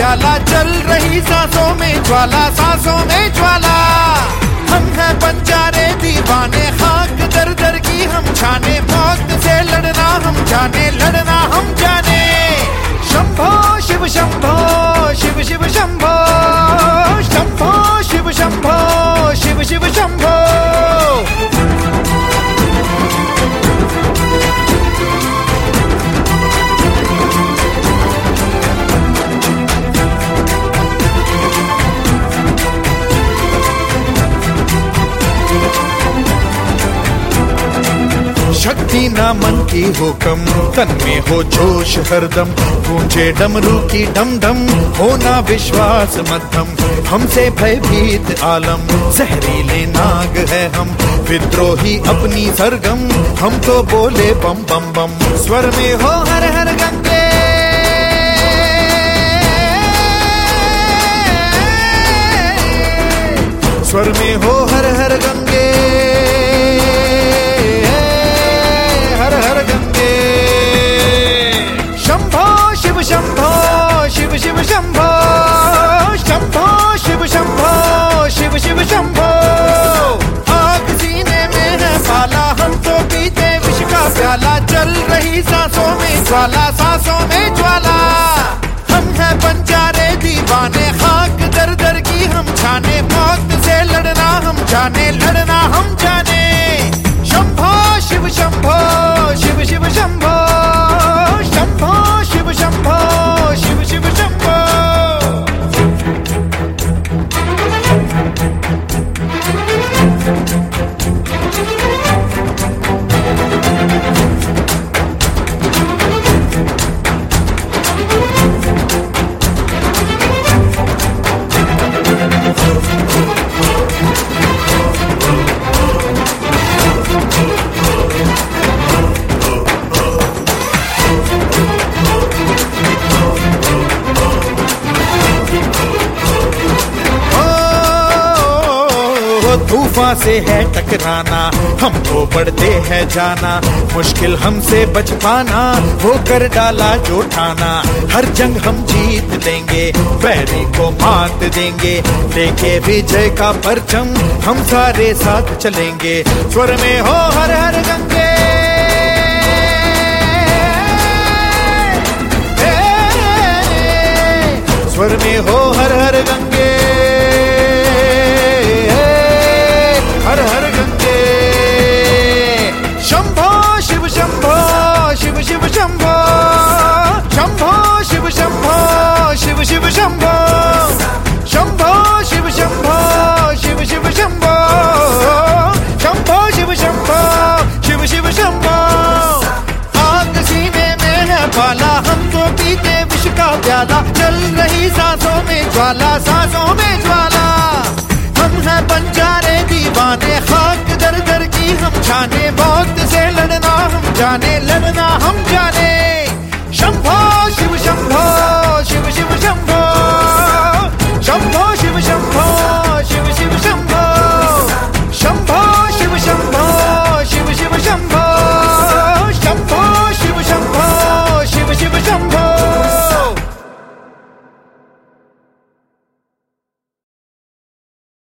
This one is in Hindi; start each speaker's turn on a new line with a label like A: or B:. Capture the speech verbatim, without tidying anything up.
A: प्याला, चल रही सांसों में ज्वाला, सांसों में ज्वाला। हम हैं बंजारे दीवाने, खाक दर दर की हम छाने, मौत से लड़ना हम जाने, लड़ना हम जाने। शंभो शिव शंभो शिव शिव शंभो, शंभो शिव शंभो शिव शिव शंभो। शक्ति ना मन की हो कम, तन में हो जोश हरदम, गूंजे डमरू की डम डम, होना विश्वास मध्यम। हमसे भयभीत आलम, जहरीले नाग है हम, विद्रोही अपनी सरगम, हम तो बोले बम बम बम। स्वर में हो हर हर गंगे, स्वर में हो हर हर गंगे, शंभो शिव शिव शंभो, शंभो शिव शंभो शिव शिव शंभो। आग सीने में है पाला, हम तो पीते विष का प्याला, चल रही सांसों में ज्वाला, सांसों में ज्वाला। हम हैं बंजारे दीवाने, खाक दर दर की हम छाने, मौत से लड़ना हम जाने, लड़ना हम जाने। शंभो शिव शंभो शिव शिव शंभो, शंभो शिव शंभो शिव शिव शंभो। तूफान से है टकराना, हमको बढ़ते हैं जाना, मुश्किल हमसे बच पाना, वो कर डाला जो ठाना। हर जंग हम जीत लेंगे, बैरी को मात देंगे, लेके विजय का परचम हम सारे साथ चलेंगे। स्वर में हो हर हर गंगे, स्वर में हो हर हर गंगे, हर हर गंगे। शंभो शिव शंभो शिव शिव शंभो, शंभो शिव शंभो शिव शिव शंभो, शंभो शिव शंभो शिव शिव शंभो, शंभो शिव शंभो शिव शिव शंभो। आग सीने में है पाला, हम तो पीते विष का प्याला, चल रही सांसों में ज्वाला, सांसों में ज्वाला। हम हैं बंजारे दीवाने, खाक दर दर की हम छाने, मौत से लड़ना हम जाने, लड़ना हम जाने। शंभो शिव शंभो शिव शिव शंभो।